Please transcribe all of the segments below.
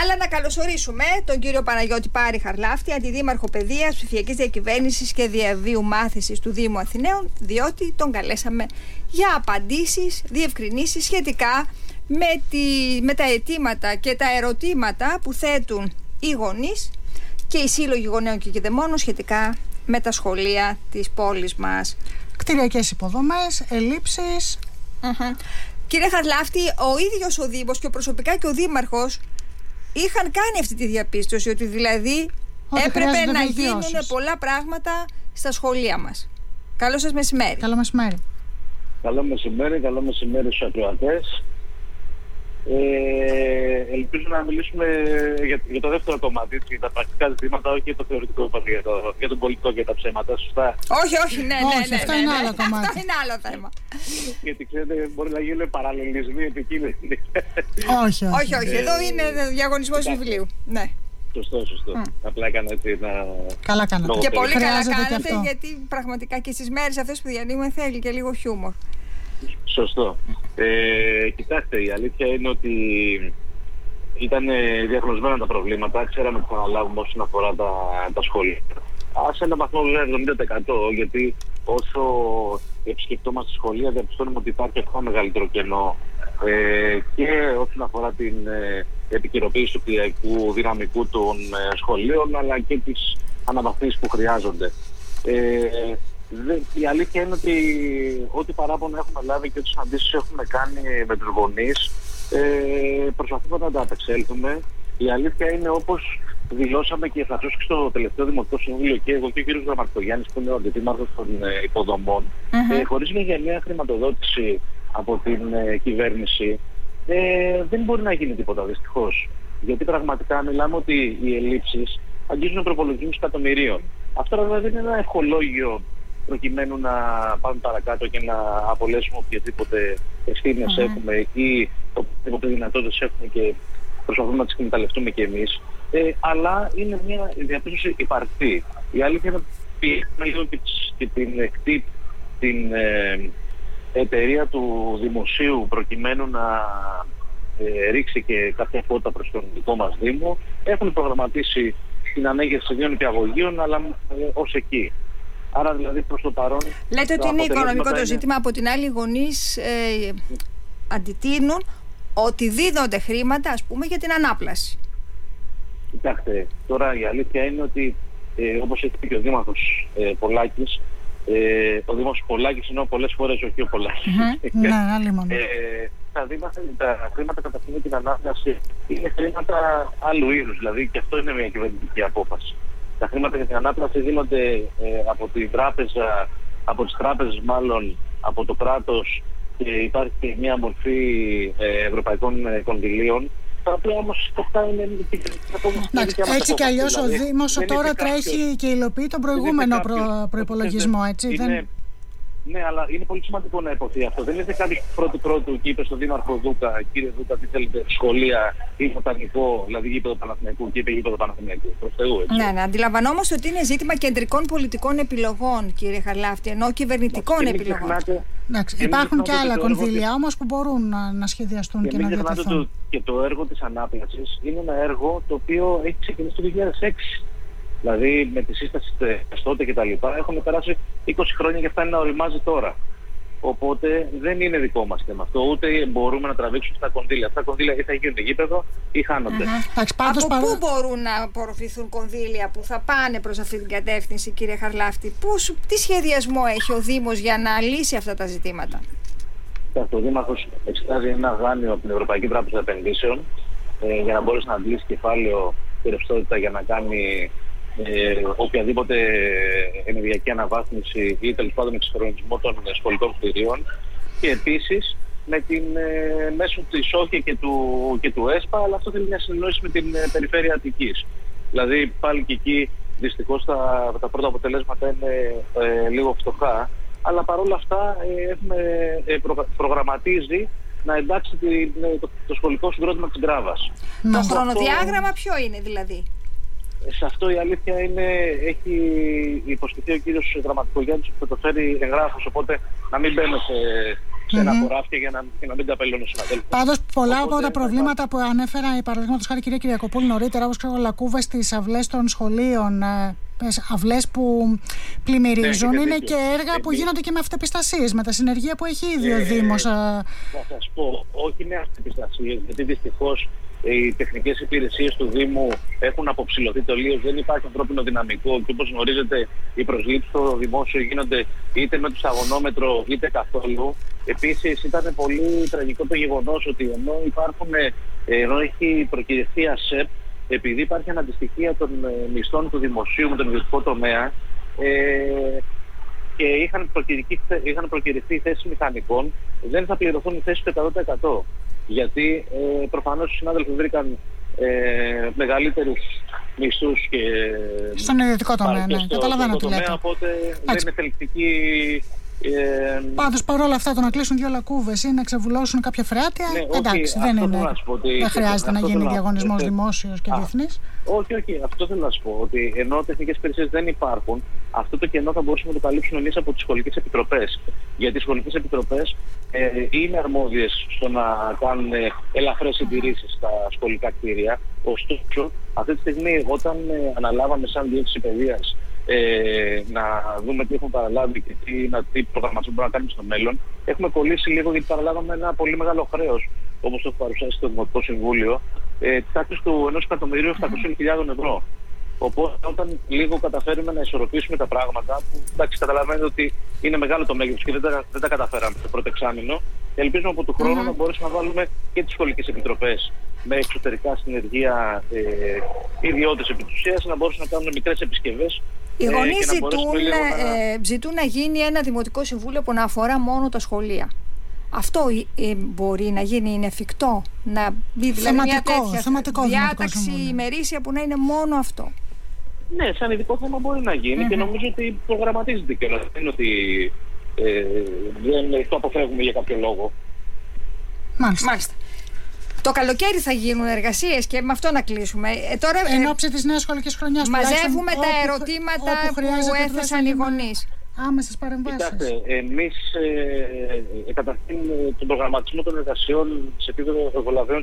Αλλά να καλωσορίσουμε τον κύριο Παναγιώτη Πάρη Χαρλάφτη, Αντιδήμαρχο Παιδείας, Ψηφιακής Διακυβέρνησης και Διαβίου Μάθησης του Δήμου Αθηναίων, διότι τον καλέσαμε για απαντήσεις, διευκρινήσεις σχετικά με τα αιτήματα και τα ερωτήματα που θέτουν οι γονείς και οι σύλλογοι γονέων και κηδεμόνων σχετικά με τα σχολεία της πόλης μας. Κτηριακές υποδομές, ελλείψεις. Κύριε Χαρλάφτη, ο ίδιος ο Δήμος και προσωπικά και ο Δήμαρχος είχαν κάνει αυτή τη διαπίστωση, ότι δηλαδή έπρεπε να γίνουν πολλά πράγματα στα σχολεία μας. Καλό σας μεσημέρι. Καλό μεσημέρι. Καλό μεσημέρι στους ακροατές. Ελπίζω να μιλήσουμε για το δεύτερο κομμάτι, για τα πρακτικά ζητήματα, όχι για το θεωρητικό, για τον πολιτικό και τα ψέματα, σωστά? Όχι, ναι. Αυτό είναι άλλο κομμάτι. Αυτό είναι άλλο θέμα. Γιατί ξέρετε, μπορεί να γίνουν παραλληλισμοί επικίνδυνοι. Όχι. Εδώ είναι διαγωνισμός βιβλίου. Ναι. Σωστό. Απλά έκανα έτσι ένα... Καλά κάνατε. Και πολύ καλά κάνατε, γιατί πραγματικά και στις μέρες αυτές που διανύουμε θέλει και λίγο χιούμορ. Σωστό. Κοιτάξτε, η αλήθεια είναι ότι ήταν διαγνωσμένα τα προβλήματα. Ξέραμε ότι θα αναλάβουμε όσον αφορά τα σχολεία. Σε ένα βαθμό βέβαια 70%, γιατί όσο επισκεπτόμαστε σχολεία διαπιστώνουμε ότι υπάρχει ακόμα μεγαλύτερο κενό και όσον αφορά την επικαιροποίηση του κτηριακού δυναμικού των σχολείων, αλλά και τις αναβαθμίσεις που χρειάζονται. Η αλήθεια είναι ότι ό,τι παράπονα έχουμε λάβει και ό,τι συναντήσεις έχουμε κάνει με τους γονείς, προσπαθούμε να τα απεξέλθουμε. Η αλήθεια είναι, όπως δηλώσαμε και θα και στο τελευταίο Δημοτικό Συμβούλιο και εγώ και ο κ. Γραμματογιάννης, που είναι ο Αντιδήμαρχος των υποδομών, χωρίς μια γενναία χρηματοδότηση από την κυβέρνηση, δεν μπορεί να γίνει τίποτα, δυστυχώς. Γιατί πραγματικά μιλάμε ότι οι ελλείψεις αγγίζουν προπολογισμούς εκατομμυρίων. Αυτό βέβαια δεν είναι ένα ευχολόγιο προκειμένου να πάμε παρακάτω και να απολέσουμε οποιασδήποτε ευθύνες έχουμε ή οποιασδήποτε δυνατότητες έχουμε και προσπαθούμε να τις εκμεταλλευτούμε κι εμείς. Αλλά είναι μια διαπίστωση υπαρκτή. Η αλήθεια είναι ότι και την εταιρεία του Δημοσίου προκειμένου να ρίξει και κάποια φώτα προς τον δικό μας Δήμο, έχουν προγραμματίσει την ανέγερση 2 νηπιαγωγείων, αλλά ως εκεί. Άρα δηλαδή προς το παρόν... Λέτε ότι είναι οικονομικό το ζήτημα, από την άλλη οι γονείς αντιτείνουν ότι δίδονται χρήματα, ας πούμε, για την ανάπλαση. Κοιτάξτε, τώρα η αλήθεια είναι ότι όπως έχει πει και ο Δήμαρχος Πολάκης, ο Δήμος Πολάκης ενώ πολλές φορές όχι ο Πολάκης. Ναι, άλλη μόνο. Τα χρήματα καταρχήν για την ανάπλαση είναι χρήματα άλλου είδους, δηλαδή και αυτό είναι μια κυβερνητική απόφαση. Τα χρήματα για την ανάπλαση δίνονται από την τράπεζα, από τις τράπεζες μάλλον, από το κράτος, και υπάρχει και μια μορφή ευρωπαϊκών κονδυλίων, τα οποία όμως αυτά είναι... Έτσι κι αλλιώς ο Δήμος τώρα τρέχει και υλοποιεί τον προηγούμενο προϋπολογισμό, έτσι δεν... Ναι, αλλά είναι πολύ σημαντικό να υποθεί αυτό. Δεν είναι κάποιος πρώτου και είπε στον Δήμαρχο Δούκα, κύριε Δούκα, τι θέλετε, σχολεία ή βοτανικό, δηλαδή γήπεδο Παναθηναϊκού, και είπε γήπεδο Παναθηναϊκού. Προς Θεού, έτσι. Ναι, αντιλαμβανόμαστε ότι είναι ζήτημα κεντρικών πολιτικών επιλογών, κύριε Χαρλάφτη, ενώ κυβερνητικών επιλογών. Υπάρχουν και άλλα κονδύλια όμως που μπορούν να σχεδιαστούν και να διατεθούν. Και το έργο της ανάπλασης είναι ένα έργο το οποίο έχει ξεκινήσει το 2006. Δηλαδή με τη σύσταση τότε και τα λοιπά έχουν περάσει 20 χρόνια και φτάνει να οριμάζει τώρα. Οπότε δεν είναι δικό μας θέμα αυτό, ούτε μπορούμε να τραβήξουμε αυτά τα κονδύλια. Αυτά τα κονδύλια ή θα γίνουν γήπεδο ή χάνονται. Από πού μπορούν να απορροφηθούν κονδύλια που θα πάνε προς αυτή την κατεύθυνση, κύριε Χαρλάφτη? Τι σχεδιασμό έχει ο Δήμος για να λύσει αυτά τα ζητήματα? Ο Δήμαρχος εξετάζει ένα δάνειο από την Ευρωπαϊκή Τράπεζα Επενδύσεων για να μπορέσει να αντλήσει κεφάλαιο και ρευστότητα για να κάνει οποιαδήποτε ενεργειακή αναβάθμιση ή τέλος πάντων εξυγχρονισμό των σχολικών κτηρίων, και επίσης μέσω της ΟΧΕ και του ΕΣΠΑ, αλλά αυτό θέλει μια συνεννόηση με την περιφέρεια Αττικής. Δηλαδή πάλι και εκεί δυστυχώς τα πρώτα αποτελέσματα είναι λίγο φτωχά, αλλά παρόλα αυτά προγραμματίζει να εντάξει το σχολικό συγκρότημα της Γκράβας. Το χρονοδιάγραμμα ποιο είναι δηλαδή? Σε αυτό η αλήθεια είναι, έχει υποσχεθεί ο κύριος Γραμματογιάννης ότι θα το φέρει εγγράφος, οπότε να μην μπαίνω σε ένα χωράφια για να μην καπελώνω συναδέλφους. Πάντως, πολλά από τα προβλήματα που ανέφερα, παραδείγματος χάρη κυρία Κυριακοπούλου νωρίτερα, όπως ξέρω, λακκούβες στις αυλές των σχολείων, αυλές που πλημμυρίζουν, είναι και έργα που γίνονται και με αυτεπιστασίες, με τα συνεργεία που έχει ήδη ο Δήμος. Θα σας πω, όχι με αυτεπιστασίες, γιατί δυστυχώς οι τεχνικές υπηρεσίες του Δήμου έχουν αποψηλωθεί τελείως, δεν υπάρχει ανθρώπινο δυναμικό και όπως γνωρίζετε οι προσλήψεις στο δημόσιο γίνονται είτε με το σταγονόμετρο είτε καθόλου. Επίσης ήταν πολύ τραγικό το γεγονός ότι ενώ έχει προκυρηθεί ΑΣΕΠ, επειδή υπάρχει αναντιστοιχεία των μισθών του δημοσίου με τον ιδιωτικό τομέα και είχαν προκυρηθεί θέσεις μηχανικών, δεν θα πληρωθούν οι θέσεις του 100%. Γιατί προφανώς οι συνάδελφοι βρήκαν μεγαλύτερους μισθούς και στον ιδιωτικό τομέα, ναι, καταλαβαίνω τι λέτε. Οπότε δεν είναι θελκτική. Πάντως παρόλα αυτά το να κλείσουν 2 λακκούβες ή να ξεβουλώσουν κάποια φρεάτια, ναι, εντάξει, δεν χρειάζεται να γίνει διαγωνισμός δημόσιος και διεθνής. Όχι, αυτό θέλω να σου πω, ότι ενώ τεχνικές υπηρεσίες δεν υπάρχουν, αυτό το κενό θα μπορούσαμε να το καλύψουμε εμείς από τις σχολικές επιτροπές. Γιατί οι σχολικές επιτροπές είναι αρμόδιες στο να κάνουν ελαφρές συντηρήσεις στα σχολικά κτίρια. Ωστόσο, αυτή τη στιγμή όταν αναλάβαμε σαν διεύθυνση παιδείας να δούμε τι έχουμε παραλάβει και τι προγραμματισμό μπορούμε να κάνουμε στο μέλλον, έχουμε κολλήσει λίγο γιατί παραλάβαμε ένα πολύ μεγάλο χρέος, όπως το έχω παρουσιάσει στο Δημοτικό Συμβούλιο, της τάξης του 1.700.000 ευρώ. Οπότε όταν λίγο καταφέρουμε να ισορροπήσουμε τα πράγματα, που εντάξει καταλαβαίνετε ότι είναι μεγάλο το μέγεθος και δεν τα καταφέραμε το πρώτο εξάμηνο, ελπίζουμε από του χρόνου να μπορέσουμε να βάλουμε και τις σχολικές επιτροπές με εξωτερικά συνεργεία ιδιώτες επί της ουσίας, να μπορέσουν να κάνουν μικρές επισκευές. Οι γονείς ζητούν να γίνει ένα δημοτικό συμβούλιο που να αφορά μόνο τα σχολεία. Αυτό μπορεί να γίνει, είναι εφικτό, να μπει δηλαδή μια τέτοια διάταξη ημερήσια που να είναι μόνο αυτό? Ναι, σαν ειδικό θέμα μπορεί να γίνει και νομίζω ότι προγραμματίζεται κιόλας. Δεν είναι ότι δεν το αποφεύγουμε για κάποιο λόγο. Μάλιστα. Το καλοκαίρι θα γίνουν εργασίες και με αυτό να κλείσουμε. Τώρα, εν ώψη της νέας σχολικής χρονιάς, μαζεύουμε τα ερωτήματα που έθεσαν οι γονείς. Άμεσες παρεμβάσεις. Κοιτάξτε, εμείς καταρχήν τον προγραμματισμό των εργασιών σε επίπεδο εργολαβαίων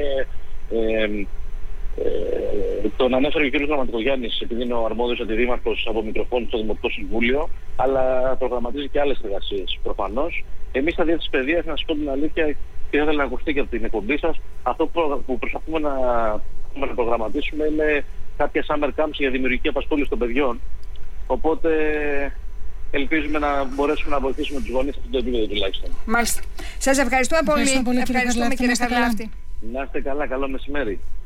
τον ανέφερε ο κ. Γραμματικογιάννης, επειδή είναι ο αρμόδιος αντιδήμαρχος από Μητροφώνη στο Δημοτικό Συμβούλιο, αλλά προγραμματίζει και άλλες εργασίες προφανώς. Εμείς στα Διεύθυνση Παιδείας, να σας πω την αλήθεια, και θα ήθελα να ακουστεί και από την εκπομπή σας, αυτό που προσπαθούμε να προγραμματίσουμε είναι κάποια summer camps για δημιουργική απασχόληση των παιδιών. Οπότε ελπίζουμε να μπορέσουμε να βοηθήσουμε τους γονείς σε αυτό το επίπεδο τουλάχιστον. Μάλιστα. Σας ευχαριστούμε πολύ. Ευχαριστούμε κύριε Χαρλάφτη. Να είστε καλά, καλό μεσημέρι.